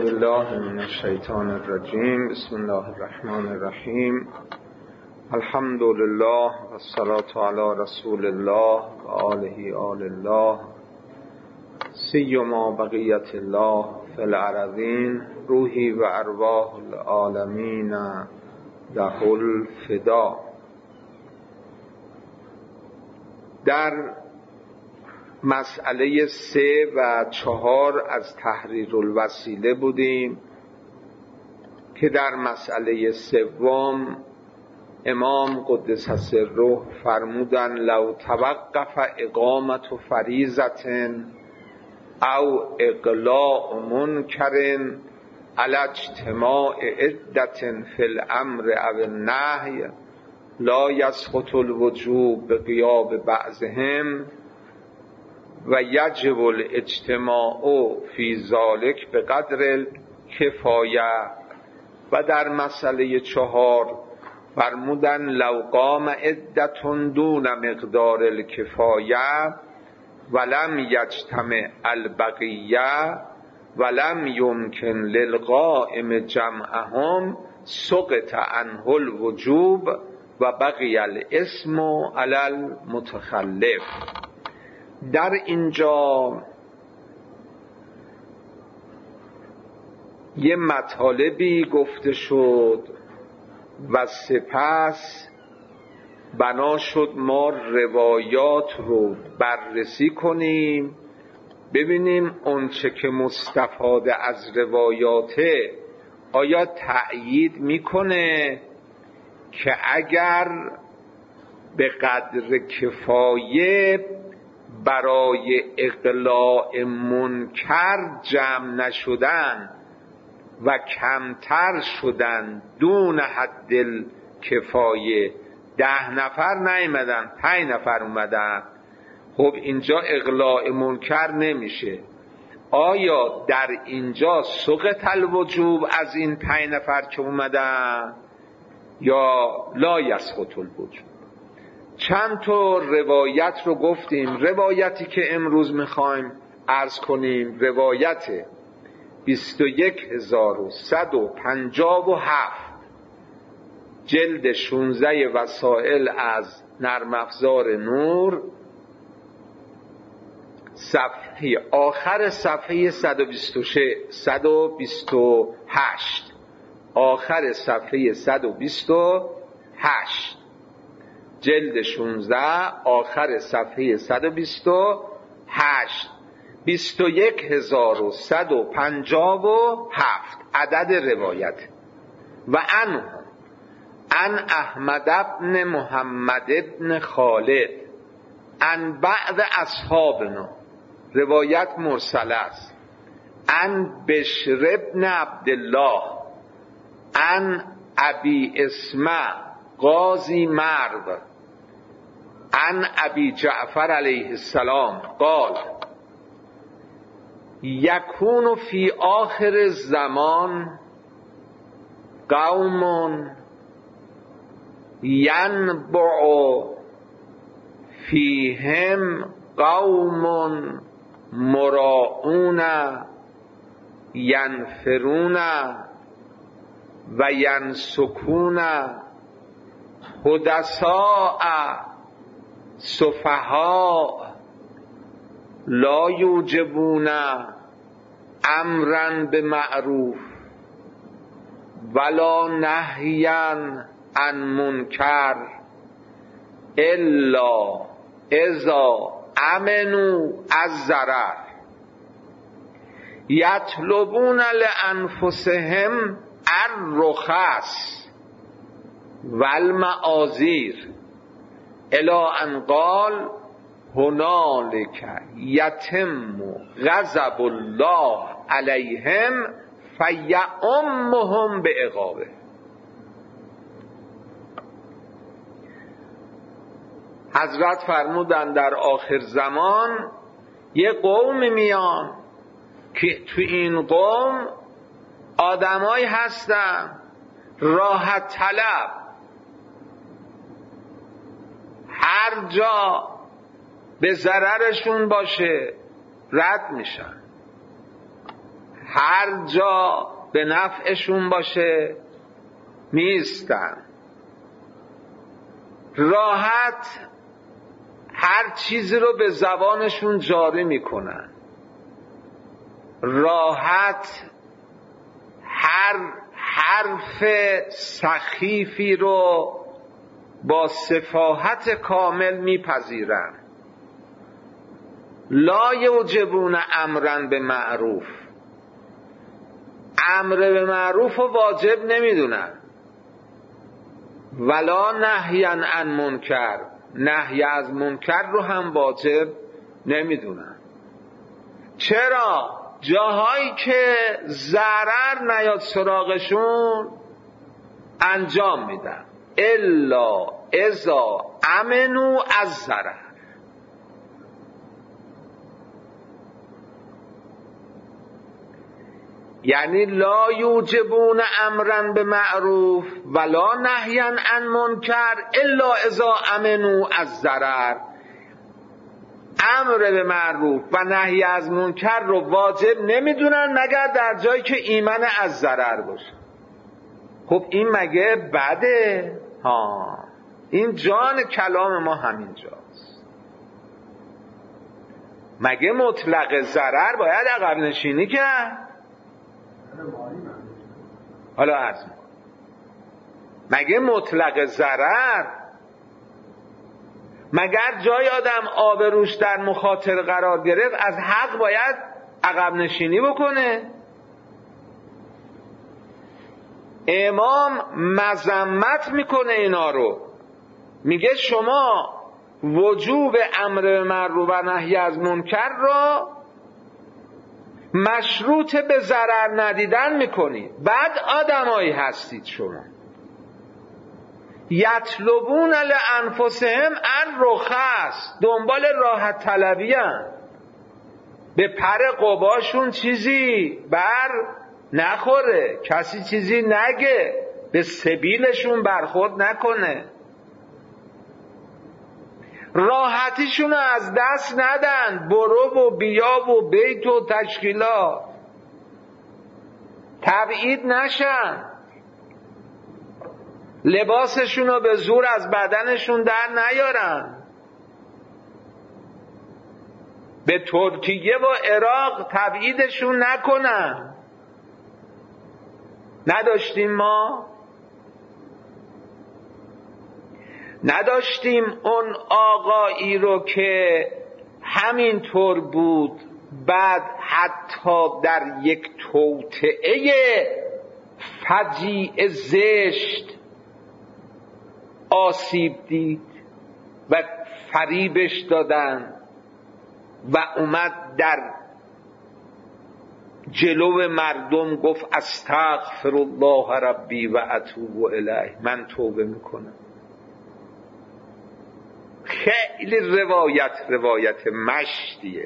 بالله من الشیطان الرجیم. بسم الله الرحمن الرحیم. الحمد لله و الصلاة علی رسول الله و آله آل الله سیما بقیت الله فی الارضین روحی و ارواح العالمین له الفدا. در مسئله 3 و 4 از تحریر الوسیله بودیم که در مسئله 3 امام قدس سره فرمودن لو توقف اقامت فریضة او اقلاع منکر علی اجتماع عدة فی الامر او النهی لا یسقط الوجوب بغیاب بعضهم و یجب الاجتماع فی ذلک به قدر الکفایه. و در مسئله 4 فرمودن لو قام عدة دون مقدار الکفایه ولم یجتمع البقیه ولم یمکن للقائم جمعهم سقط عنه الوجوب و بقی الاسم علی المتخلف. در اینجا یه مطالبی گفته شد و سپس بنا شد ما روایات رو بررسی کنیم، ببینیم اونچه که مستفاده از روایاته آیا تأیید میکنه که اگر به قدر کفایه برای اقلاع منکر جمع نشدن و کمتر شدن دون حد کفایه 10 نفر نیامدن 5 نفر اومدن، خب اینجا اقلاع منکر نمیشه. آیا در اینجا سقط الوجوب از این 5 نفر که اومدن یا لا یسقط الوجوب؟ چند تا روایت رو گفتیم. روایتی که امروز میخوایم عرض کنیم روایت 21157 جلد 16 وسائل از نرم افزار نور، صفحه آخر صفحه 128 آخر صفحه 128 جلد 16 آخر صفحه 128 21157 عدد روایت. و عن احمد بن محمد بن خالد عن بعض اصحابنا، روایت مرسله است، عن بشر بن عبدالله عن ابی اسمع قاضی مرو عن ابی جعفر علیه السلام قال یکون فی آخر الزمان قوم ینبع فیهم قوم مراؤون ینفرون و ینسکون حدثاء سفهاء لا یوجبون امرا بمعروف ولا نهیا عن منکر الا اذا امنوا الضرر یطلبون لانفسهم الرخص والمعاذیر الی ان قال هنالک یتم غضب الله علیهم فیعمهم بعقابه. حضرت فرمودن در آخر زمان یه قوم میان که تو این قوم آدمایی هستن راحت طلب، هر جا به ضررشون باشه رد میشن، هر جا به نفعشون باشه میستن، راحت هر چیزی رو به زبانشون جاری میکنن، راحت هر حرف سخیفی رو با سفاحت کامل میپذیرن. لا یوجبون امرا به معروف، امر به معروف رو واجب نمیدونن، ولا نهی عن منکر، نهی از منکر رو هم واجب نمیدونن. چرا؟ جاهایی که ضرر نیاد سراغشون انجام میدن. الا اذا امنوا از ضرر، یعنی لا یوجبون امرا به معروف ولا نهیا عن منکر الا اذا امنوا از ضرر. امر به معروف و نهی از منکر رو واجب نمیدونن مگر در جایی که ایمن از ضرر باشه. خب این مگه بده؟ این جان کلام ما همینجاست. مگه مطلق ضرر باید عقب نشینی کرد؟ حالا عرض میکنم، مگه مطلق ضرر، مگر جای آدم آبروش در مخاطره قرار گرفت از حق باید عقب نشینی بکنه؟ امام مذمت میکنه اینا رو، میگه شما وجوب امر به معروف و نهی از منکر را مشروط به ضرر ندیدن میکنید. بعد آدمایی هستید شما یطلبون لانفسهم الرخص، دنبال راحت طلبی هستند، به پر قباشون چیزی بر نخوره، کسی چیزی نگه، به سبیلشون برخورد نکنه، راحتیشون از دست ندن، برو و بیا و بیت و تشکیلات، تبعید نشن، لباسشون رو به زور از بدنشون در نیارن، به ترکیه و عراق تبعیدشون نکنن. نداشتیم ما؟ نداشتیم اون آقایی رو که همینطور بود، بعد حتی در یک توطئه فجیع زشت آسیب دید و فریبش دادن و اومد در جلو مردم گفت استغفر الله ربی و اتوب الیه، من توبه میکنم. خیلی روایت مشتیه.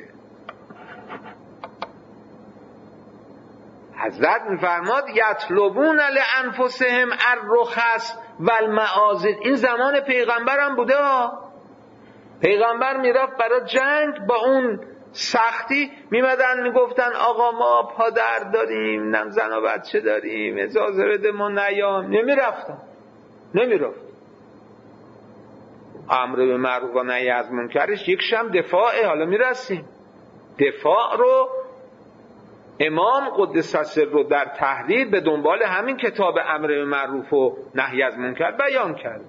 حضرت میفرماد یطلبون لانفسهم الرخص والمعاذل. این زمان پیغمبر هم بوده ها. پیغمبر میرفت برای جنگ، با اون سختی میمدن میگفتن آقا ما پادر داریم، نم زن و بچه داریم، اجازه بده ما نیام. نمیرفت. امر به معروف و نهی از منکرش یکش هم دفاعه. حالا میرسیم دفاع رو امام قدس سر رو در تحریر به دنبال همین کتاب امر به معروف و نهی از منکر بیان کرد.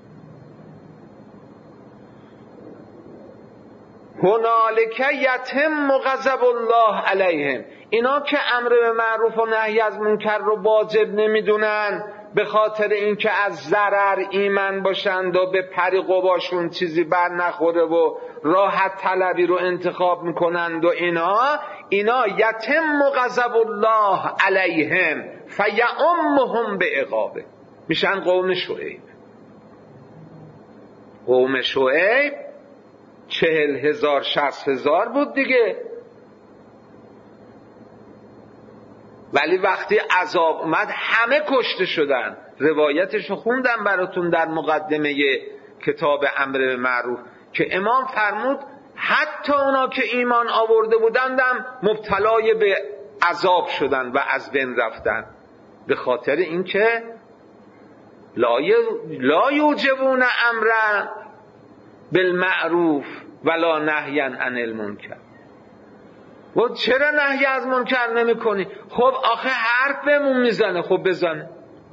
هنالک یتم غضب الله علیهم. اینا که امر به معروف و نهی از منکر رو واجب نمیدونن به خاطر اینکه از ضرر ایمن باشند و به پر قباشون چیزی بر نخوره و راحت طلبی رو انتخاب میکنند و اینا یتم غضب الله علیهم فیعمهم بعقابه، میشن قوم شعیب. قوم شعیب 40,000 60,000 بود دیگه، ولی وقتی عذاب اومد همه کشته شدن. روایتشو خوندم براتون در مقدمه کتاب امر به معروف که امام فرمود حتی اونا که ایمان آورده بودندم مبتلای به عذاب شدن و از بین رفتن؟ به خاطر اینکه لا یوجبون امرا بالمعروف ولا نهیا عن المنکر. و چرا نهی از منکر نمی کنی؟ خب آخه حرف بهمون میزنه. خب بزنه.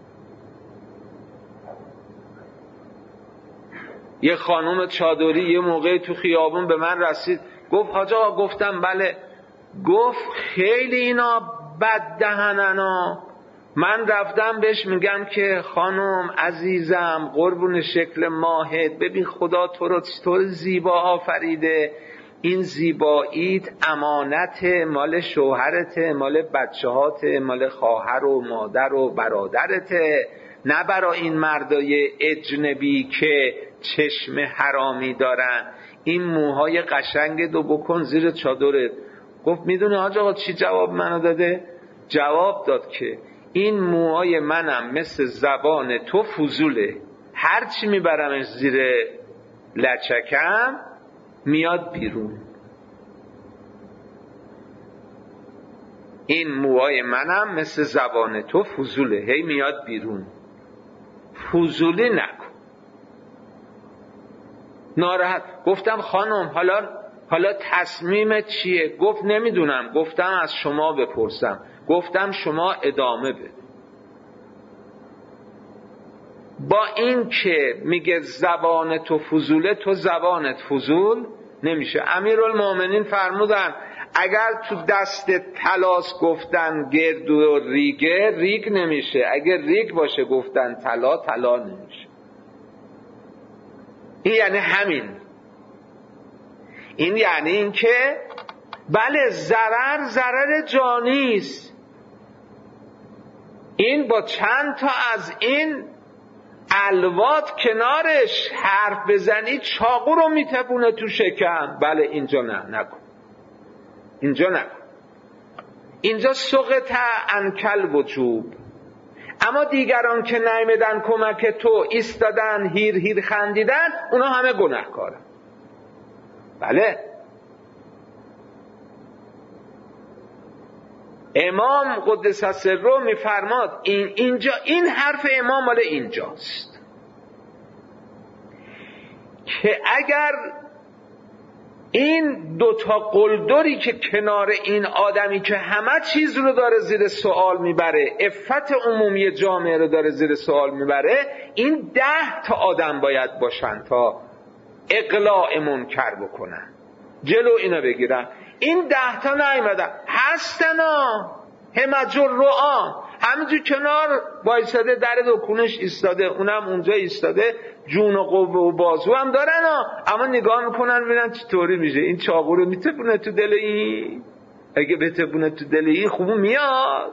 یه خانم چادری یه موقعی تو خیابون به من رسید، گفت حاج آقا. گفتم بله. گفت خیلی اینا بد دهننا. من رفتم بهش میگم که خانم عزیزم قربون شکل ماهت، ببین خدا تو رو چطور زیبا آفریده، این زیباییت امانت مال شوهرته، مال بچه‌هاته، مال خواهر و مادر و برادرته، نه برای این مردای اجنبی که چشم حرامی دارن. این موهای قشنگ دو بکن زیر چادرت. گفت میدونی حاج آقا چی جواب منو داده؟ جواب داد که این موهای منم مثل زبان تو فضوله، هرچی میبرمش زیر لچکم میاد بیرون. این موهای منم مثل زبان تو فضوله، هی میاد بیرون. فضولی نکن. ناراحت. گفتم خانم حالا تصمیم چیه؟ گفت نمیدونم. گفتم از شما بپرسم. گفتم شما ادامه بده. با این که میگه زبان تو فضوله، تو زبانت فضول نمیشه. امیرالمومنین فرمودن اگر تو دست طلاس گفتن گرد و ریگه، ریگ نمیشه. اگر ریگ باشه گفتن طلا نمیشه. این یعنی همین. این یعنی این که بله ضرر جانی است. این با چند تا از این الوات کنارش حرف بزنی چاقو رو میتپونه تو شکم. بله اینجا نکن. اینجا نکن. اینجا سقط انکل وجوب. اما دیگران که نیامدن کمک تو، ایستادن هیر خندیدن، اونا همه گناهکارن. بله. امام قدس سره میفرماد اینجا این حرف امام مال اینجاست که اگر این دوتا قلدری که کنار این آدمی که همه چیز رو داره زیر سوال میبره، عفت عمومی جامعه رو داره زیر سوال میبره، این 10 تا آدم باید باشن تا اقلاع منکر بکنن، جلو اینا بگیرن. این 10 تا نیومدن. هستنا همج الرعا، همینجور کنار وایساده در دکونش ایستاده، اونم اونجا ایستاده، جون و قوه و بازو هم دارن اما نگاه میکنن ببینن چطوری میشه. این چاقو رو میتپونه تو دل این، اگه بتپونه تو دل این خوب میاد.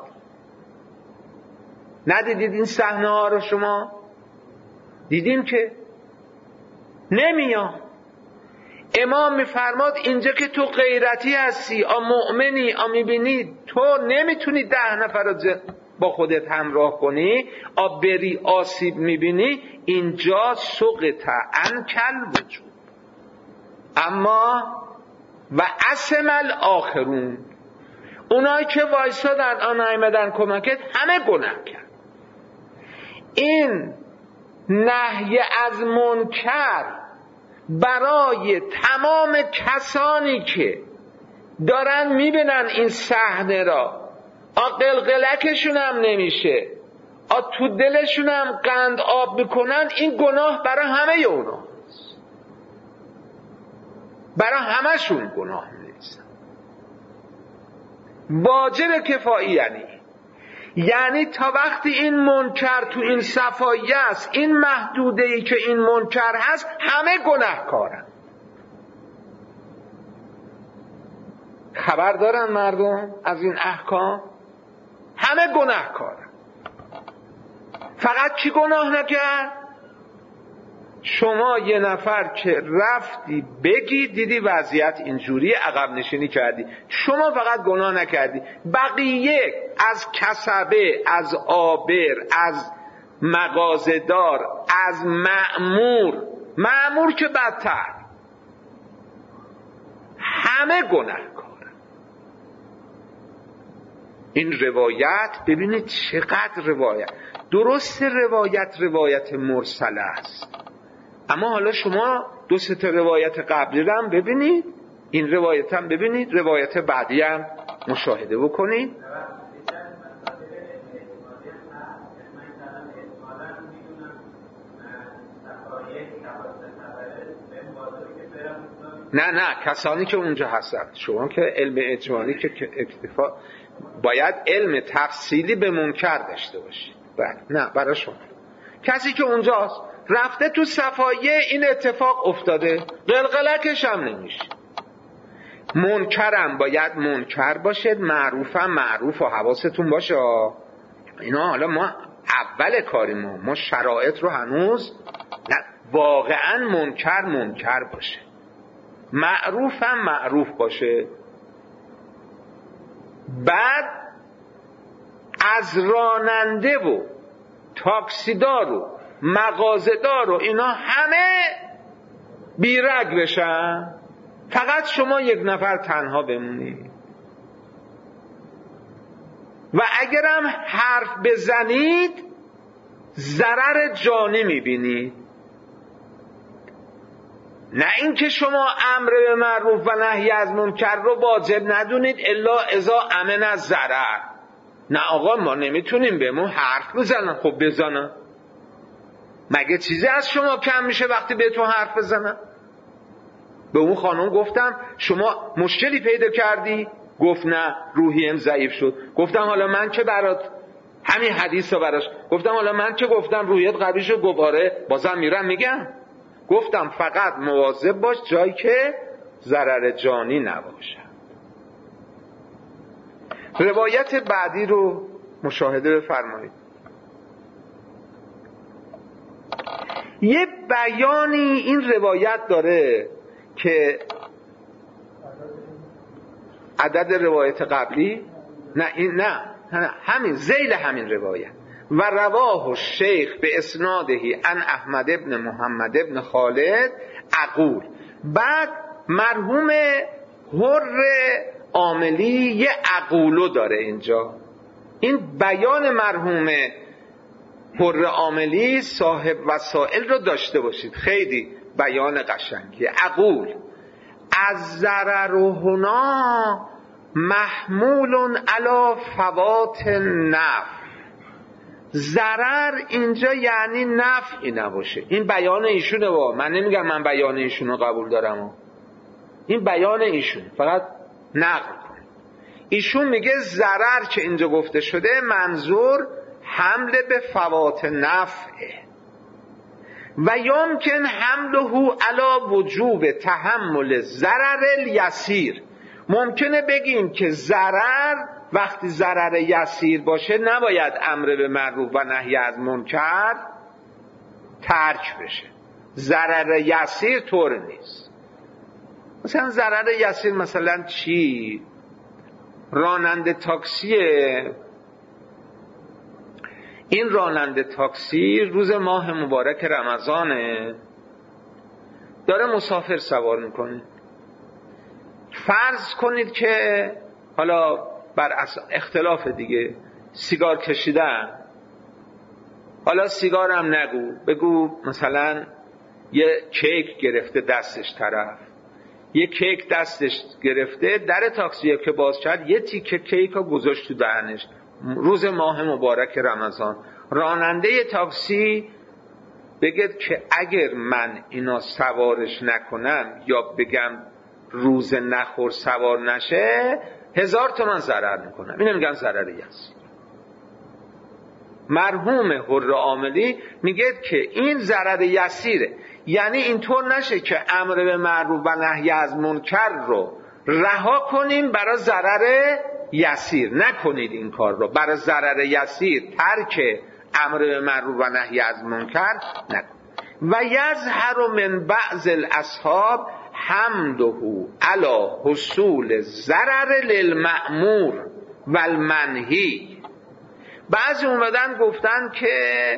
ندیدید این صحنه ها رو شما؟ دیدیم که نمیاد. امام میفرماد اینجا که تو غیرتی هستی، مؤمنی، میبینی تو نمیتونی 10 نفر رو با خودت همراه کنی، بری آسیب میبینی، اینجا سقط انکل وجود. اما و اسم الاخرون، اونایی که وایسادن نیامدن کمکت، همه گناه کرد. این نهی از منکر برای تمام کسانی که دارن میبینن این صحنه را، قلقلکشون هم نمیشه، تو دلشون هم قند آب میکنن، این گناه برای همه اوناست، برای همشون گناه میریزن. واجب کفایی یعنی تا وقتی این منکر تو این صفایه است، این محدوده‌ای که این منکر هست، همه گناهکارن. خبر دارن مردم از این احکام؟ همه گناهکارن. فقط کی گناه نکرد؟ شما یه نفر که رفتی بگی دیدی وضعیت اینجوری، عقب نشینی کردی، شما فقط گناه نکردی. بقیه از کسبه، از آبر، از مغازه‌دار، از مأمور که بدتر، همه گناهکارن. این روایت ببینید چقدر روایت درست، روایت مرسله است، اما حالا شما 2-3 تا روایت قبلی رو هم ببینید، این روایت هم ببینید، روایت بعدی هم مشاهده بکنید. نه کسانی که اونجا هستن، شما که علم اجمالی که اکتفا، باید علم تفصیلی به منکر داشته باشید. نه برای شما کسی که اونجاست رفته تو صفایه این اتفاق افتاده، قلقلکش هم نمیشه. منکرم باید منکر باشد، معروفم معروف و حواستون باشه اینا. حالا ما اول کاریم، ما شرایط رو هنوز نه، واقعا منکر باشه، معروفم معروف باشه. بعد از راننده و تاکسیدار و مغازه‌دار و اینا همه بیرگ بشن، فقط شما یک نفر تنها بمونید و اگرم حرف بزنید ضرر جانی میبینید. نه اینکه شما امر به معروف و نهی از منکر رو واجب ندونید الا اذا امن از ضرر. نه آقا ما نمیتونیم بهمون حرف بزنن. خب بزنن، مگه چیزی از شما کم میشه وقتی بهتون حرف بزنن؟ به اون خانم گفتم شما مشکلی پیدا کردی؟ گفت نه روحیم ضعیف شد. گفتم حالا من که برات همین حدیث رو براش گفتم، حالا من که گفتم روحیت قوی شد، گفت آره بازم میرم میگم. گفتم فقط مواظب باش جایی که ضرر جانی نباشه. روایت بعدی رو مشاهده بفرمایید. یه بیانی این روایت داره که عدد روایت قبلی نه همین ذیل همین روایت و رواه الشیخ به اسنادهی عن احمد ابن محمد ابن خالد اقول. بعد مرحوم حر عاملی یه اقولو داره اینجا. این بیان مرحوم حر عاملی صاحب وسائل رو داشته باشید، خیلی بیان قشنگیه. اقول از ضرر هنا محمول علی فوات نفع. ضرر اینجا یعنی نفعی نباشه. این بیان ایشونه، من نمیگم من بیان ایشونو قبول دارم، این بیان ایشون، فقط نقل کن. ایشون میگه ضرر که اینجا گفته شده منظور حمل به فوات نفعه و یمکن حمله علی وجوب تحمل ضرر الیسیر. ممکنه بگیم که ضرر وقتی ضرر یسیر باشه نباید امر به معروف و نهی از منکر ترک بشه. ضرر یسیر طور نیست. مثلا ضرر یسیر مثلا چی؟ راننده تاکسیه، این راننده تاکسی روز ماه مبارک رمضانه داره مسافر سوار میکنه. فرض کنید که حالا بر اختلاف دیگه سیگار کشیدن، حالا سیگار هم نگو، بگو مثلا یه کیک گرفته دستش طرف، یه کیک دستش گرفته، در تاکسی که باز کرد یه تیکه کیک رو گذاشت تو دهنش روز ماه مبارک رمضان. راننده تاکسی بگه که اگر من اینا سوارش نکنم یا بگم روز نخور سوار نشه 1000 تومان ضرر میکنم. اینو میگن ضرر یسیر. مرحوم حر عاملی میگه که این ضرر یسیره، یعنی اینطور نشه که امر به معروف و نهی از منکر رو رها کنیم برای ضرر یسیر. نکنید این کار رو برای ضرر یسیر، ترک امر به معروف و نهی از منکر نکنید. و یظهر من بعض الاصحاب حمده علی حصول ضرر للمأمور و المنهی. بعضی اومدن گفتن که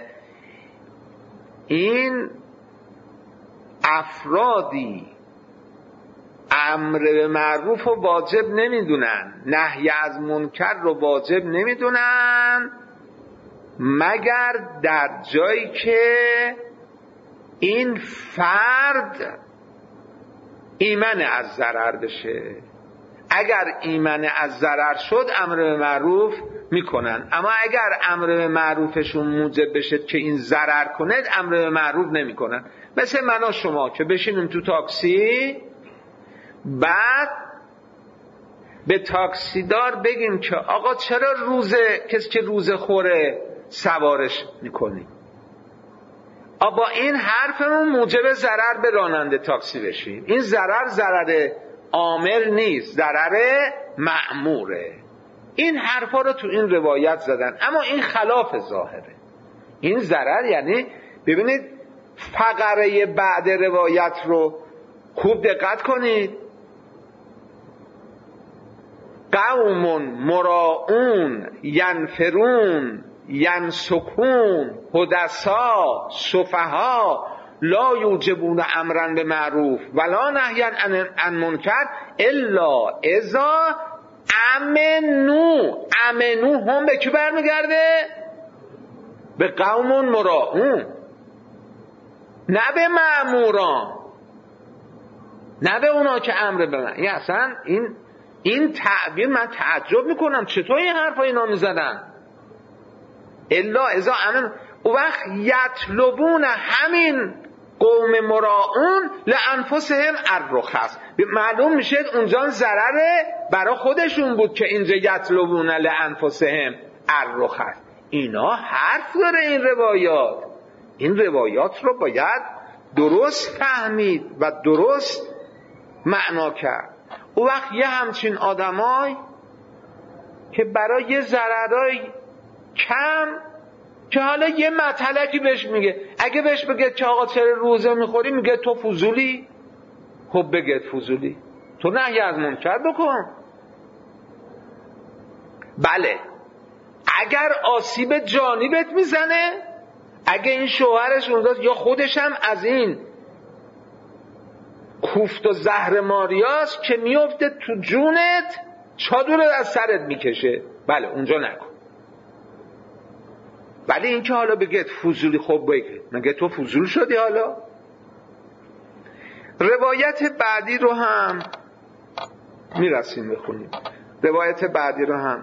این افرادی امر به معروف رو واجب نمیدونن، نهی از منکر رو واجب نمیدونن، مگر در جایی که این فرد ایمن از ضرر بشه. اگر ایمن از ضرر شد امر به معروف میکنن، اما اگر امر به معروفشون موجب بشه که این ضرر کنه امر به معروف نمیکنن. مثل من و شما که بشینیم تو تاکسی، بعد به تاکسیدار بگیم که آقا چرا کسی که روزه خوره سوارش میکنی؟ با این حرفمون موجب ضرر به راننده تاکسی بشیم. این ضرر آمر نیست، ضرر مأموره. این حرفا رو تو این روایت زدن، اما این خلاف ظاهره. این ضرر یعنی ببینید فقره بعد روایت رو خوب دقت کنید. قوم مراعون ینفرون ینسکون حدثا سفها لا یوجبون امرا به معروف ولا نهیا عن منکر الا اذا امنو. هم به کی برمیگرده؟ به قوم مراعون، نه به مأموران، نه به اونا که امر به من. این اصلا این تعبیر من تعجب میکنم چطور این حرفا اینا میزدن. الا اذا امن. او وقت یطلبون، همین قوم مراعون لانفسهم الرخص. معلوم میشه اونجا ضرره برای خودشون بود که اینجا یطلبون لانفسهم الرخص. اینا حرف داره این روایات. این روایات رو باید درست فهمید و درست معنا کرد. او وقت یه همچین آدمای که برای یه ضررای کم که حالا یه مطلقی بهش میگه، اگه بهش بگه که آقا چرا روزه میخوری، میگه تو فضولی. خب بگه فضولی، تو نهی از منکر بکن. بله اگر آسیب جانی بهت میزنه، اگه این شوهرش اونجاست یا خودش هم از این کوفت و زهر ماریاست که میفته تو جونت، چادر از سرت میکشه، بله اونجا نکن. ولی این که حالا بگید فضولی، خب بگید مگه تو فضول شدی؟ حالا روایت بعدی رو هم میرسیم بخونیم. روایت بعدی رو هم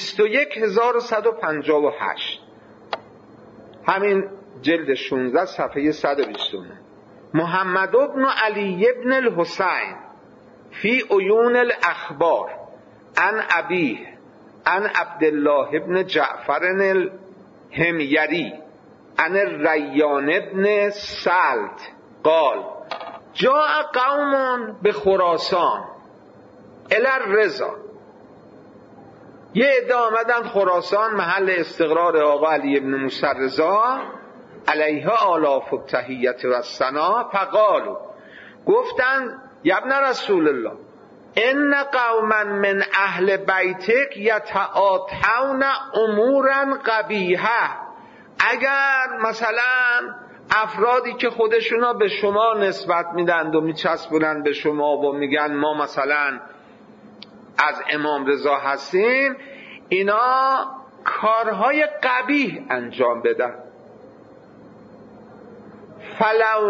21158 همین جلد 16 صفحه 129. محمد بن علی بن الحسین فی عیون الاخبار عن ابیه عن عبدالله بن جعفر الحمیری عن ریان بن سلط قال جاء قوم به خراسان الی الرضا. یه عده آمدن خراسان، محل استقرار آقا علی بن موسی رضا علیه آلاف التحیت و الثنا. فقالوا، گفتند یا ابن رسول الله ان قوما من اهل بیتک یتعاطون امورا قبیحه. اگر مثلا افرادی که خودشونا به شما نسبت میدند و میچسبونند به شما و میگن ما مثلا از امام رضا هستیم، اینا کارهای قبیح انجام بدن. فلو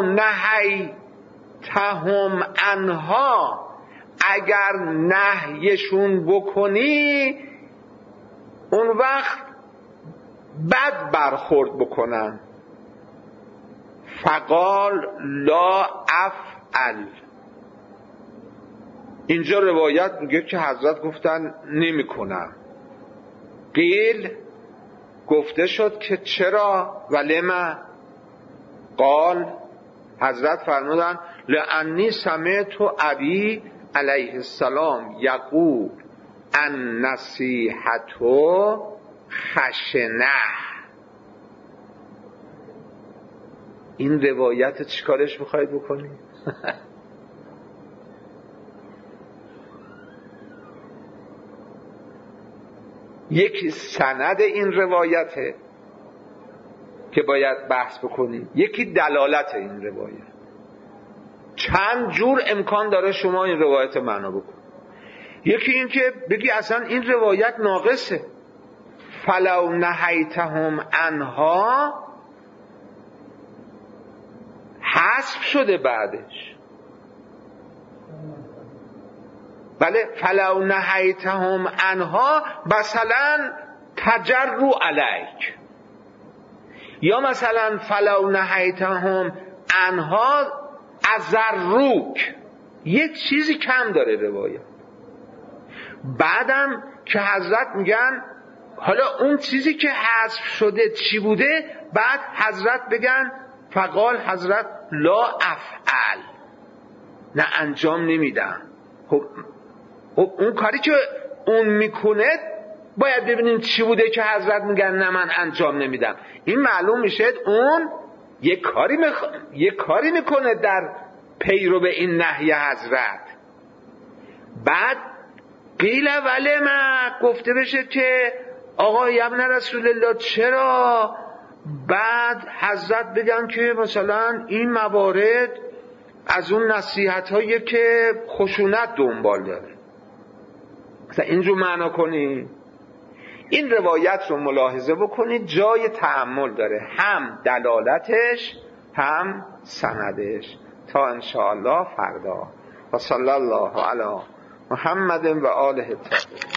نهیتهم عنها، اگر نهیشون بکنی اون وقت بد برخورد بکنن. فقال لا افعل. اینجا روایت میگه که حضرت گفتن نمی کنم. قیل گفته شد که چرا؟ ولما؟ قال حضرت فرمودن لانی سمعت ابی علیه السلام یقول ان نصیحت خشنه. این روایت چیکارش میخواید بکنید؟ یکی سند این روایته که باید بحث بکنیم، یکی دلالت این روایت. چند جور امکان داره شما این روایت معنا بکنید. یکی این که بگی اصلا این روایت ناقصه، فلو نهیتهم عنها حذف شده بعدش. بله، فلو نهیتهم عنها مثلا تجروا علیک، یا مثلا فلو نهیتهم عنها ازروک، یک چیزی کم داره روایت. بعدم که حضرت میگن حالا اون چیزی که حذف شده چی بوده، بعد حضرت بگن فقال حضرت لا افعل، نه انجام نمیدم. خب اون کاری که اون میکنه باید ببینیم چی بوده که حضرت میگن نه من انجام نمیدم. این معلوم میشه اون یک کاری میکنه در پیرو به این نهی حضرت. بعد قیل ولما گفته بشه که آقا ابن رسول الله چرا؟ بعد حضرت بگن که مثلا این موارد از اون نصیحت هایی که خشونت دنبال داره. مثلا اینجور معنا کنی. این روایت رو ملاحظه بکنید، جای تأمل داره، هم دلالتش هم سندش. تا انشاءالله فردا. و صلی الله علی محمد و آله الطاهرین.